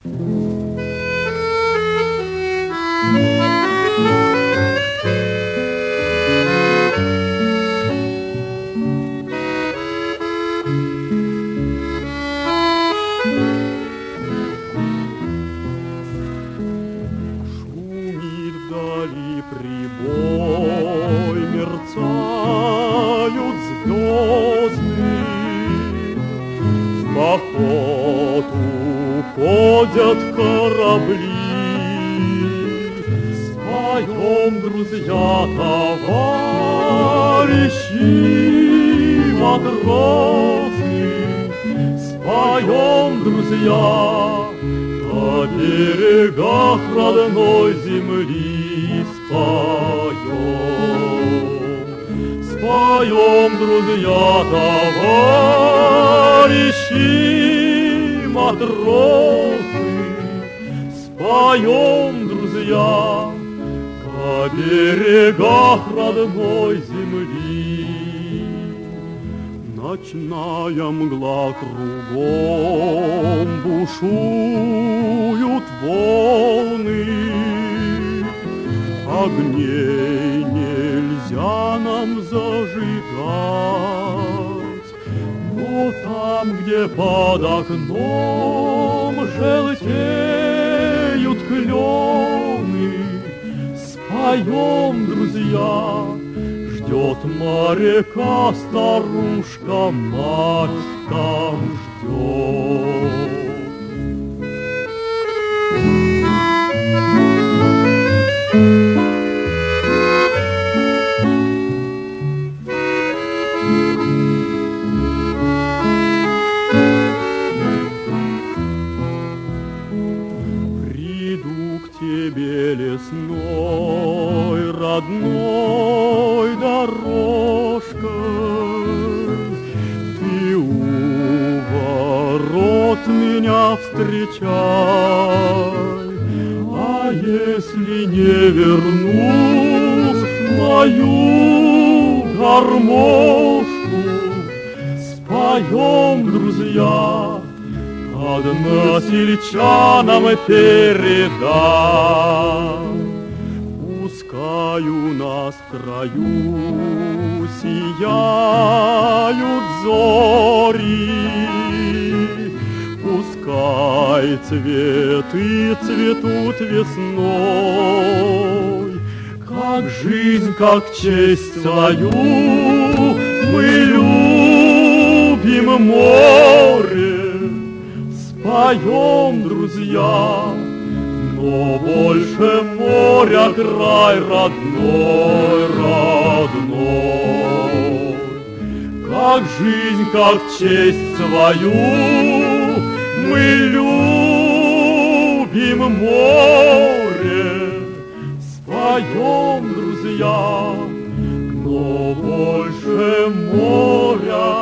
Шумит вдали прибой, мерцают звезды, в поход уходят корабли. Споем, друзья, товарищи, матросы, споем, друзья, на берегах родной земли споем. Споем, друзья, товарищи, матросы, споем, друзья, на берегах родной земли. Ночная мгла кругом, бушуют волны, огней нельзя нам зажигать, но там, где под окном желтеют клены, споем, друзья, ждет моряка старушка, мать там ждет. Приду к тебе лесной, родной дорожкой, ты у ворот меня встречай, а если не вернусь в мою гармошку, споем, друзья, односельчанам передай. Пускай у нас в краю сияют зори, пускай цветы цветут весной, как жизнь, как честь свою мы любим море. Споем, друзья, но больше моря край родной, родной. Как жизнь, как честь свою мы любим море. Споем, друзья, но больше моря